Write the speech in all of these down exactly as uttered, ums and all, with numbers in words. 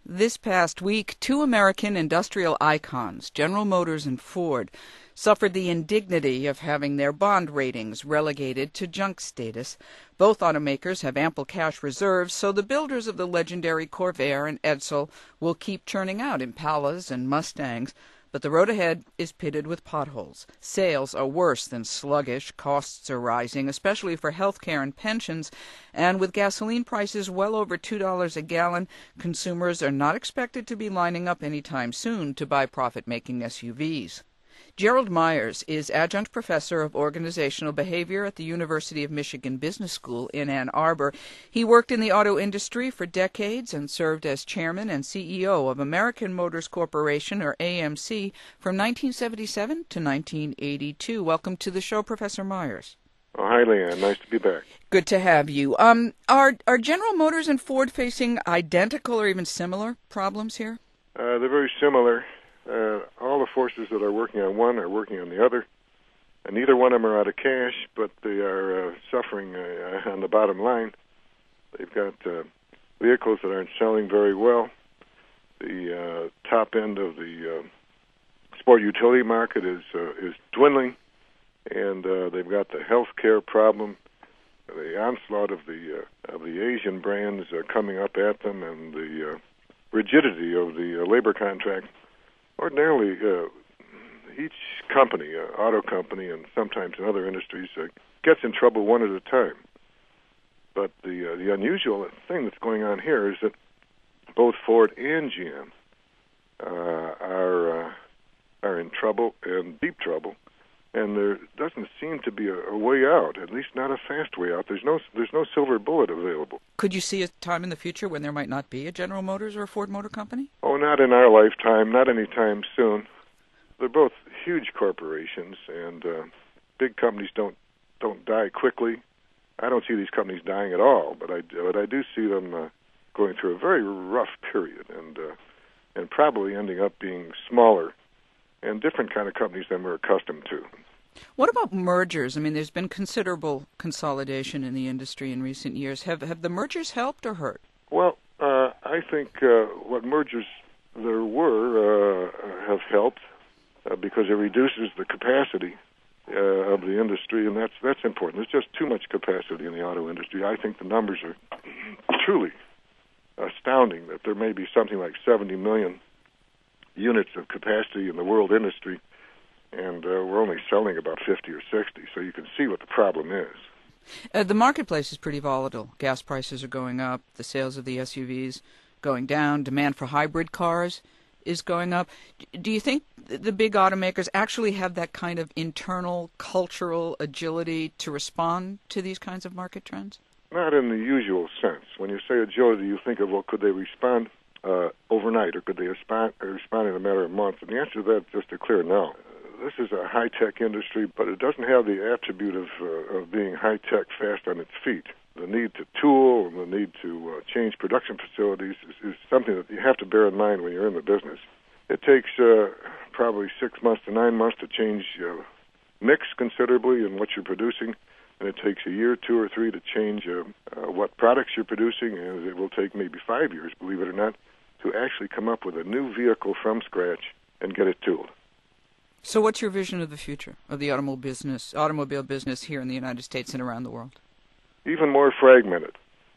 This past week, two American industrial icons, General Motors and Ford, suffered the indignity of having their bond ratings relegated to junk status. Both automakers have ample cash reserves, so the builders of the legendary Corvair and Edsel will keep churning out Impalas and Mustangs. But the road ahead is pitted with potholes. Sales are worse than sluggish. Costs are rising, especially for health care and pensions. And with gasoline prices well over two dollars a gallon, consumers are not expected to be lining up anytime soon to buy profit-making S U Vs. Gerald Myers is adjunct professor of organizational behavior at the University of Michigan Business School in Ann Arbor. He worked in the auto industry for decades and served as chairman and C E O of American Motors Corporation, or A M C, from nineteen seventy-seven to nineteen eighty-two. Welcome to the show, Professor Myers. Oh, hi, Leanne. Nice to be back. Good to have you. Um, are are General Motors and Ford facing identical or even similar problems here? Uh, they're very similar. Uh, all the forces that are working on one are working on the other, and neither one of them are out of cash, but they are uh, suffering uh, on the bottom line. They've got uh, vehicles that aren't selling very well. The uh, top end of the uh, sport utility market is uh, is dwindling, and uh, they've got the health care problem, the onslaught of the uh, of the Asian brands uh, coming up at them, and the uh, rigidity of the uh, labor contract. Ordinarily, uh, each company, uh, auto company, and sometimes in other industries, uh, gets in trouble one at a time. But the uh, the unusual thing that's going on here is that both Ford and G M uh, are uh, are in trouble, and deep trouble, and there doesn't seem to be a, a way out. At least not a fast way out. There's no there's no silver bullet available. Could you see a time in the future when there might not be a General Motors or a Ford Motor Company? Oh, not in our lifetime, not anytime soon. They're both huge corporations, and uh, big companies don't don't die quickly. I don't see these companies dying at all, but I but I do see them uh, going through a very rough period, and uh, and probably ending up being smaller and different kind of companies than we're accustomed to. What about mergers? I mean, there's been considerable consolidation in the industry in recent years. Have have the mergers helped or hurt? Well, uh, I think uh, what mergers there were uh, have helped uh, because it reduces the capacity uh, of the industry, and that's that's important. There's just too much capacity in the auto industry. I think the numbers are truly astounding, that there may be something like seventy million units of capacity in the world industry, and uh, we're only selling about fifty or sixty, so you can see what the problem is. Uh, the marketplace is pretty volatile. Gas prices are going up, the sales of the S U Vs going down, demand for hybrid cars is going up. Do you think the big automakers actually have that kind of internal cultural agility to respond to these kinds of market trends? Not in the usual sense. When you say agility, you think of, well, could they respond uh, overnight, or could they respond, respond in a matter of months? And the answer to that is just a clear no. This is a high-tech industry, but it doesn't have the attribute of, uh, of being high-tech, fast on its feet. The need to tool and the need to uh, change production facilities is, is something that you have to bear in mind when you're in the business. It takes uh, probably six months to nine months to change uh, mix considerably in what you're producing, and it takes a year, two or three to change uh, uh, what products you're producing, and it will take maybe five years, believe it or not, to actually come up with a new vehicle from scratch and get it tooled. So what's your vision of the future of the automobile business, automobile business here in the United States and around the world? Even more fragmented.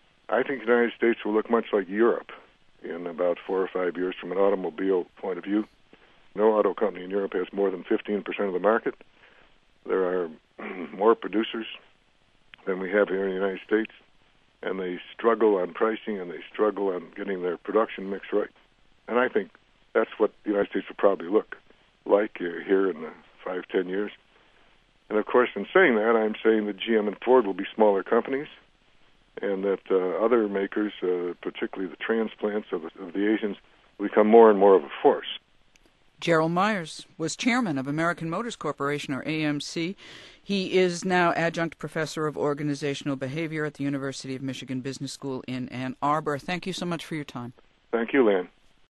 I think the United States will look much like Europe in about four or five years from an automobile point of view. No auto company in Europe has more than fifteen percent of the market. There are more producers than we have here in the United States, and they struggle on pricing and they struggle on getting their production mix right. And I think that's what the United States will probably look like uh, here in the five, ten years. And of course, in saying that, I'm saying that G M and Ford will be smaller companies, and that uh, other makers, uh, particularly the transplants of the, of the Asians, will become more and more of a force. Gerald Myers was chairman of American Motors Corporation, or A M C. He is now adjunct professor of organizational behavior at the University of Michigan Business School in Ann Arbor. Thank you so much for your time. Thank you, Lynn.